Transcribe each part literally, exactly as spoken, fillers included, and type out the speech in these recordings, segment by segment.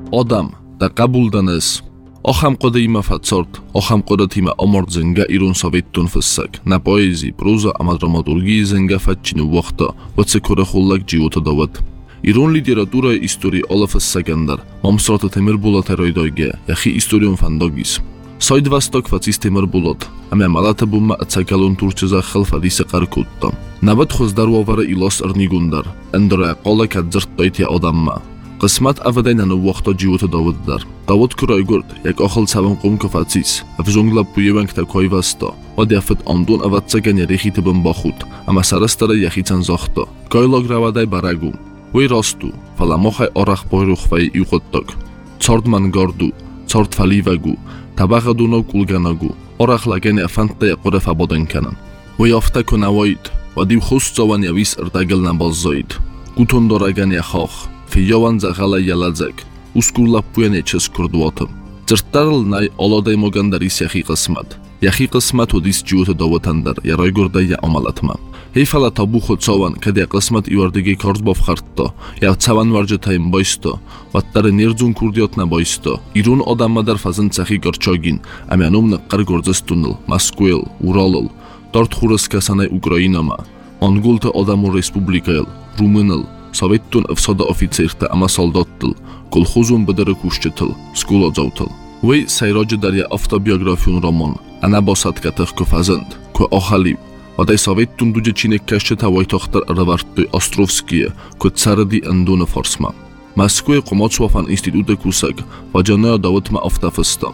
Odam da qabuldan es. Ocham qoda ima fatsort, ocham qoda tima omord zenga irun sovettun fıssak. Na poezi, proza, ama dramaturgii zenga fatçini vaqta, vatse kore xullak живота дават. Ирон литература истории ола фассагандar, мамсрата темир булат эроидойге, яхи историон фандогис. Сайд васток фацис темир булат, аме малата бумма ацакалун турчиза халфа дисе қаркутта. Набат хоздар вавара илос арнигундар, эндора қола кадзырт дайтя адамма. Qismat avadaynan vaqta живота даваддар. Давад kurayгурд, як ахал саван qum кафацис, авзунгла пуеванг такой васта. Одяфет андун аватсаган ярихите бен бахут, ама сарастара яхицан захта. Кайлог равадай барагу. Вой расту, фаламохай орах бойрухвай юqottок. Цордман гарду, цорд фаливагу, табагадуно кулганагу. Орах лагани афантта яқура фабодан канан. Вой афта кунавайд, вадив хустцаван явис артагал набаззайд. Гутон дораган яхах. Фиёван захала ялазак, ускурлап пуяне чес курдуатам. Циртарл най олодай могандарис яхи қисмат. Яхи қисмат удис живота даватандар, ярой гурда я амалатма. Хейфала табу худ цаван, каде қисмат ивардеги карз бавхартта, я цаван варжатайм байста, ваттаре нерзун курдиотна байста. Ирун адамадар фазын цахи гарчагин, амянум наққар горзастунл, Москвел, Уралл, тарт хурас касанай Украинама, Монгулта адаму республикайл, Румынл, Советтун авсада офицерта ама солдаттыл, колхозун бадары кушчатыл, скула завтыл. Вей сайраджи дарья автобиографиун роман, ана басаткатых куфазанд, ку ахалив, вадай советтун дуджа чинек кашчата вайтахтар равартты Островские, ку царади андуна фарсма. Москве кумацвафан института кусаг, ваджаная даватма автофыста.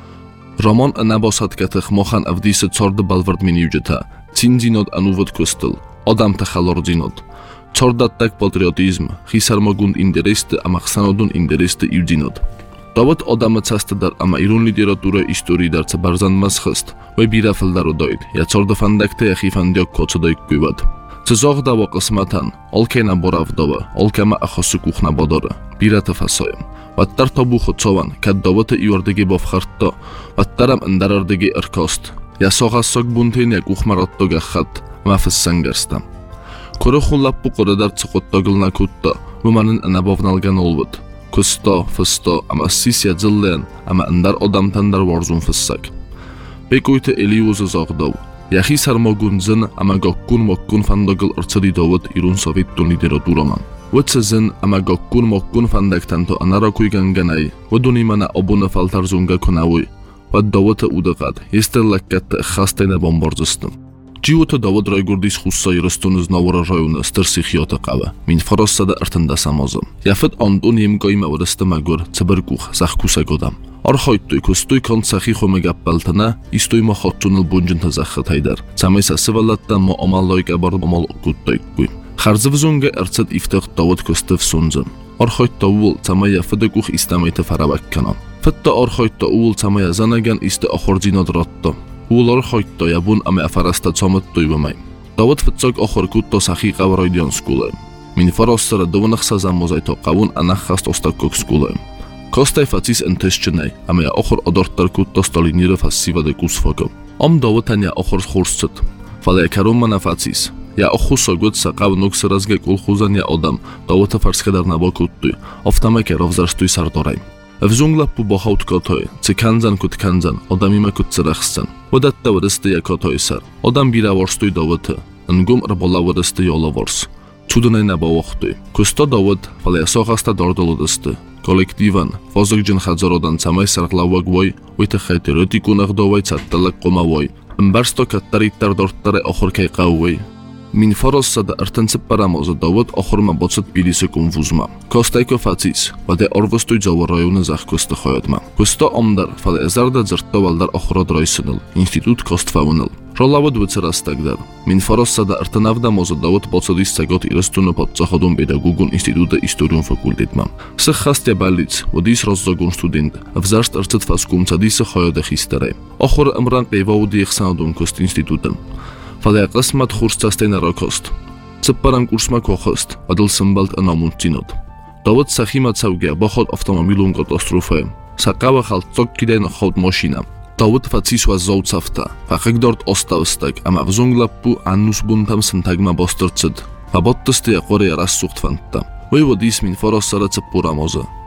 Роман ана басаткатых мохан авдиса царда балвард минивджата, цинзинод анувад кустыл, адам тахалординод. Цордаттак патриотизм, хисармагун интересты, ама хсанодун интересты ивдинод. Дават адама цастадар, ама ирун литература истории дарца барзан масхаст, вай бирафылдару дойд, я цордафандакта яхи фандяк коцадайк куйвад. Цезах дава қисматан, олкена борав дава, олкама ахасу кухна бадара, бирата фасаям. Ваттар табу хуцаван, кад давата ивардеги бавхартта, ваттарам андарардеги аркаст. Я сахасак бунтен як ухмаратта гахат, мафиссангарстам. Кора хуллаппу қорадар цықоттагылна кутта, вуманын анабавналган олвуд. Куста, фыста, ама сисия дзиллен, ама андар адамтандар варзун фыссак. Бекойта элиуза загдав. Яхи сармагун зин, ама гаккун маккун фандагыл арцади давад ирун советтун литератураман. Ватса зин, ама гаккун маккун фандактанто анара куйганганай, вадуни мана абуна фалтарзунга кунавуй. Вад давата удагад, естер лаккатта хастайна бомбарзыстым. Живота давад райгурдис хусса ирастун знавара райуна стырсихията қава. Мин фарассада артында самазам. Яфет андун емгайма вараста магур, цабаргух, сахкуса годам. Архайттой кустой кан сахихо мегаппалтана, истой ма хаттуныл бунжинта захатайдар. Цамайса сывалаттан ма амаллайка бар амал окуттайккуй. Харзывзунга арцад ифтах давад кустав сунзам. Архайтта ул цамая фадагух истамайта фарабакканам. Фатта архайтта ул цамая занаган иста ахорзинад ратта. Улар хайтта ябун ама афараста цамат тойбамай. Дават фатсак ахор кутта сахиqa варайдиан скулаем. Мин фарассара даванах сазамозайта qavun анаххаст остаккок скулаем. Костай фацис энтесчинай, ама я ахор адартар кутта сталинира фассиваде кусфакам. Ам даватан я ахор хурсцат. Фалая каруммана фацис. Я ахуса гудса qав нуксаразга колхузан я адам, давата фарскадар наба кутты, автамаке равзарстуй сардорайм. Авзунглаппу бахауткатой, циканзан кутканзан, адамима кутцарахсан. Вадатта вадасты якатой сар. Адам бира варстуй давата, ангум рабала вадасты яла варс. Чуданай наба вахтой. Куста дават, фалая сахаста дардалудасты. Коллективан, фазыгджин хадзародан цамай сарглавагвай, уйта хайтироти кунагдавай цатталак комавай. Мбарсто каттариттар дорттаре ахор кайқавай. Мин фарассада артанцып парамоза дават ахорма бацат билисе конфузма. Костайко фацис, ваде арвастуй джава района зах коста хаядма. Коста амдар, фале эзарда дзыртта валдар ахора драйсыныл, институт костфауныл. Ролавад вицарастагдар. Мин фарассада артанавда моза дават бацадис цагат ирастуна подцахадун педагогун института историон факультетмам. Сахастя балиц, вадис раззагун студент, авзарст арцат фаскум цадиса хаяда хистарай. Ахор амран пейвауди ихсанадун кост институтам. Фалая қисмат хурстастайна ракаст. Цыппарам курсма кохаст, адыл сымбалт анамунтинод. Дават сахима цавге бахад автомобилун катастрофаем. Сақава халтцок кидайна хауд машинам. Дават фацис ва зауцафта. Фақигдарт оставстаг, ама взунглаппу аннус бунтам сынтагма бастырцид. Фабаттысты я қорея рассухтфантта. Вой вадис мин фарассара цыппурамоза.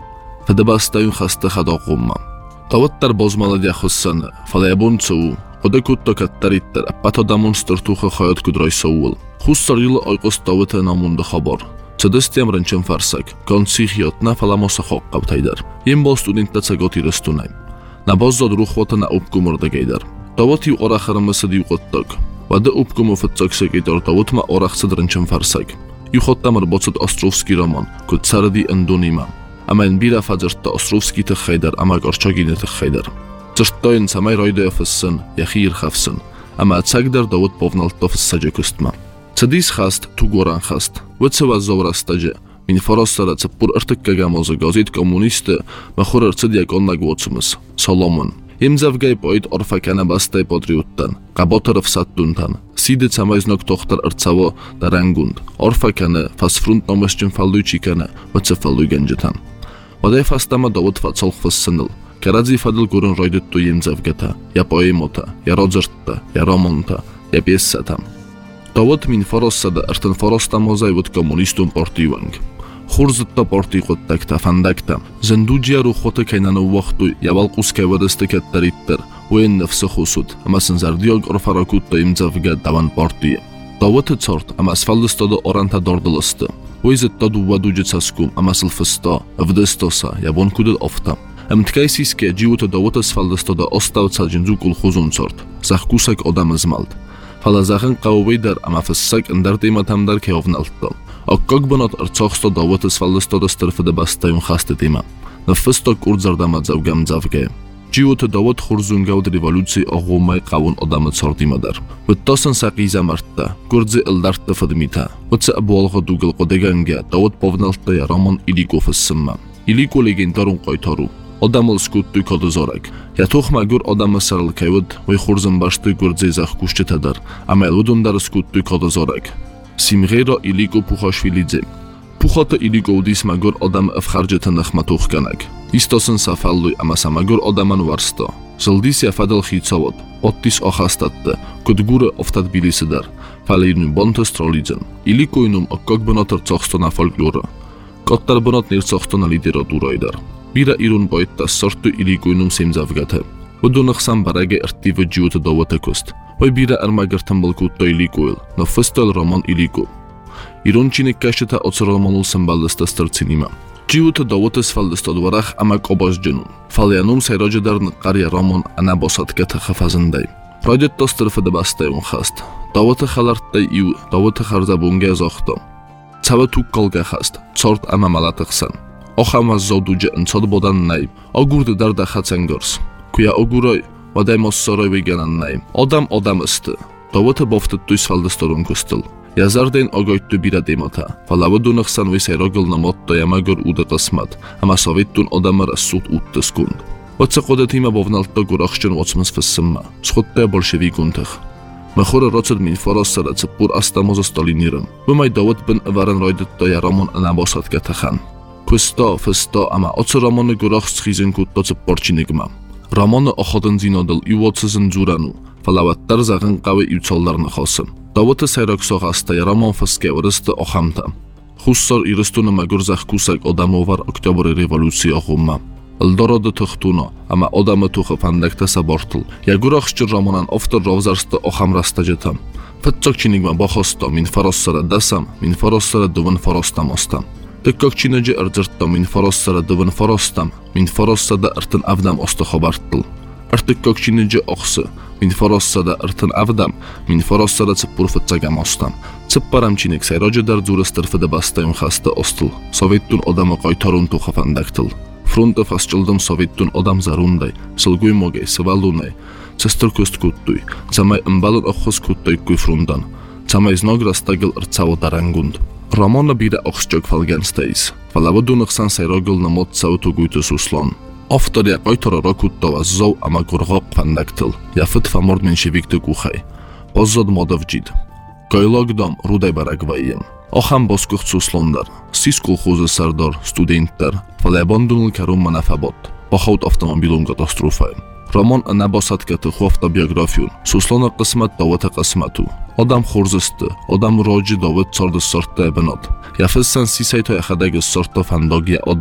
Fedebastayun xasta xadoqumma. Tawattar bozmalad yaxussana, falayabuncu, odekutto kattaritter, apatodamun sturtuxa hayot kudroysovul. Xussar yılı ayqos tawata namunda xabar. Çadestiam ręczem farsak, koncichiotna falamosa xoqqab taydar. Jimbo studenta cagoti restunay. Na bozzod ruxwata na upkumurda gaydar. Tawati oraxarımısı diuqottok. Vada upkumu fıtsaksek gaydar tawatma oraxsad ręczem farsak. Juchottamar botsad Ostrovski Roman, kut sardi endonima. Amen bira fadzarta Ostrovski te haydar, ama gorczogine te haydar. Czertojen samaj rojde fyssan, jachir hafsan. Ama cagdar dawat povnalto fyssadzie kustma. Cedis hast, tu goran hast. Wycewa zowra stadzie. Min forostara cepur artykka gamoza gazet komunisty, machurar cediak onna głocumys. Solomon. Imzavgay poit orfa kanabastay patriottan. Qabotar fsattuntan. Sidi samajznok tohtar arcawo darangund. Orfa kane fas front nomescin falluci kane, wyce falluj genjetan. Waday fastama dawat fatsol fyssanil. Karadzi fadil gurun roydettu imzavgata. Ja poemota, ja rodzertta, ja romonta, ja piessatam. Tawat min forossada artan forosta mozay wad komunistun partiwang. Xurzitta parti qottakta fandakta. Zendudia ruxota kaynana waqtu yabalqus kawadasta kattaritter. Wayn nafsi khusud. Ama sinzardiog orfarakutta imzavga davan parti. Tawat tsort ama asfaldistada oranta dordilasta. Wayzitta duwaduja caskum ama silfista. Avdestosa yabon kudil ofta. Amtkaysiske jiwta dawat asfaldistada ostavca jinzu kulkhuzun tsort. Zaxkusak odam zmalt. Falazaqın qawwaydar ama fissak indartima tamdar kayovnaltto. Akkog banat arcoxsto dawat asfaldistada strfida bastayun xastitima. Naffisto kurdzardama zawgam zawge. Jiwta dawat xurzungawd revolutsiy oğumay qawun odamı sordimadar. Vittosan saqiza martta, kurdzi ildartta fidmita. Vitsa abualga dugal qodeganga dawat povnaltta yaramon iliko fissimma. Iliko legendarun qoytaru. Odamıl skuttu kodozorak. Ja toxma gur odamı sarıl kayvud, way xurzın baştı kurdzi zax kushchitadar. Ama eludundar skuttu kodozorak. Simghero iliko puxashvilidze. Puxota iliko udisma gur odam afxarjeta naxmatux kanak. Istosin safalluy ama samagur odaman varsto. Zildisya fadal xitsavod. Ottis oxastatta. Kudgure oftat bilisidar. Falirnum bontas trolidzen. Ilikoynum akkogbonotar coxto na folklora. Kottar bonot nircoxto na literaturojder. Bira irun boytta sortu ilikoynum semzavgata. Udunaqsan barage artiva jiwta dawata kust. Way bira armagartan balkutto ilikoyl. Na fistol roman iliko. Irunchinik kashita otsoromonul samballista starcinima. Jiwta dawata sfaldistod waraq ama qobos jenun. Falyanum sayrojedar nqarya romon ana bosatkata xafazanday. Project tostrfida bastayun xast. Dawata xalartday iu, dawata xarzabunga zoxto. Cała tukkolga xast, tsort ama malataqsan. Oxama zoduja insod bodan nay. Ogurdi darda xatsangors. Kuya oguroy, waday mossoroy veganan nay. Odam odam isti. Dawata boftittu sfaldistorun kustil. Yazardayn ogoyttu bira demota. Falavudunaqsan ve sayrogil namotto yamagor uda qismat. Ama sovettun odamar assut uttiskund. Vatsa qodatima bovnaltta guraxchun watsmas fissimma. Sxutta bolshevikuntax. Machura rocad min forossara cipur astamoza stalinirim. Vimay dawat bin avaran royditto yaramon anabosatka taxan. Kusto, fisto ama oco ramony gurax schizin kutto cipporchinigma. Ramony ochodin zinodil iwotsizin dzuranu. Falawattar zagin qawi iwchollarni xosin. Dawata sayrokso xasta yaramon fiske waristi oxamta. Xussor iristuni magur zaxkusak odamovar oktobri revolutsiya oxumma. Eldorado tuxtuno, ama odamy tuxi fandakta sabortil. Yaguraxchir ramonan oftar rovzarsta oxamrastajetam. Fitcokchinigma boxosto min farossara dasam, min farossara duvin farostam ostam. Tikkokchinaji irjirtto min farossara duvin farostam, min farossada irtin avdam osta xobartil. Irtikkokchinaji oqsi, min farossada irtin avdam, min farossada cippur fitcagam ostam. Cipparamchinik sayrojedar dzurastirfida bastayun xasta ostil. Sovettun odamı qoytarun tuxa fandaktil. Fronta fasçıldım sovettun odam zarunday, silguy mogay, sivalunay, cestor kust kuttuy, camay imbalın oxus kuttuy kuy frondan, camay znog rastagil ircawo darangund. Ramona bira oxsjog falganstays, falavudunaqsan sayrogil namot sautu guytu suslon. Oftar ya qoytororo kuttowa zow ama gurg'oq fandaktil, yafit famord menshevik kuxay, pozzod modovjid. Koylogdom ruday baragvayim. Oxam boskuq suslondar, sis kolxozi sardor, studentlar, falabondunul karum manafabot, baxavt avtomobilun katastrofa. Ramon nabosatkati xofta biografiyun, suslona qismat davata qismatu. Odam xurzisti, odam roji davat sordi sorta benot. Yafissan sisayto yaxadagi sorta fandogya odama,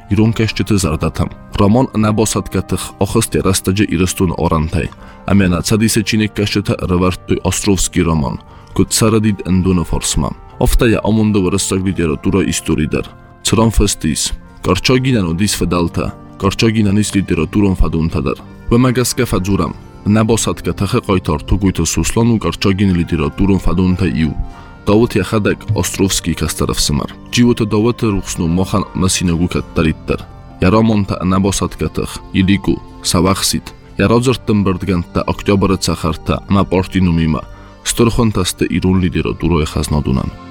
Իրոն կեշճը զարդաթամ։ Ռոման նաբոսատկաթխ ոխստի ռաստաջը իրստուն օրանթայ։ Ամենացադիսը չինեք կեշճը ռվարտույ Օստրովսկի ռոման։ Կուտսարադիդ ընդունը ֆորսմամ։ Օֆտայա ամունդը վրստակ լիտերատուրա իստորիդար։ Ծրան ֆստիս։ Կարճագինան ու դիս ֆդալթա։ Կարճագինանից լիտերատուրան ֆադունթադար։ Վմագասկա ֆաջուրամ։ Նաբոսատկաթխը ყայտար թուգույթը սուսլան ու կարճագին լիտերատուրան ֆադունթա իու։ Դավոթ յախադակ Օստրովսկի կաստարավսմար։ Ջիվոտը Դավոթը ռուխսնու մոխան մասինագուկա տարիттар։ Яромонта նաբոսատկաթխ իլիկու սավախսիտ։ Ярոձրտն բրդգանտա օկտոբրը ցախարտա մապորտինումիմա։ Ստորխոնտաստը իրուն լիտերատուրոյ խազնադունան։